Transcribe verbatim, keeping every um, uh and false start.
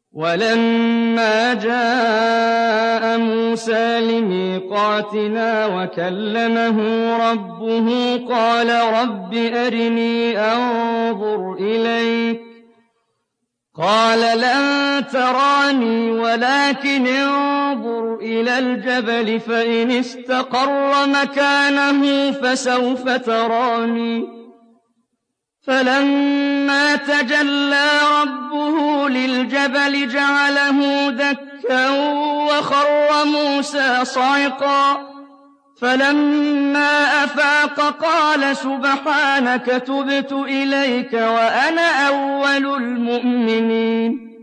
وَلَمَّا جَاءَ مُوسَىٰ لِمِيقَاتِنَا وَكَلَّمَهُ رَبُّهُ قَالَ رَبِّ أَرِنِي أَنظُرْ إِلَيْكَ ۚ قَالَ لَن تَرَانِي وَلَٰكِنِ انظُرْ إِلَى الْجَبَلِ فَإِنِ اسْتَقَرَّ مَكَانَهُ فَسَوْفَ تَرَانِي ۚ فَلَمَّا تَجَلَّىٰ رَبُّهُ لِلْجَبَلِ جَعَلَهُ دَكًّا وَخَرَّ مُوسَىٰ صَعِقًا ۚ فَلَمَّا أَفَاقَ قَالَ سُبْحَانَكَ تُبْتُ إِلَيْكَ وَأَنَا أَوَّلُ الْمُؤْمِنِينَ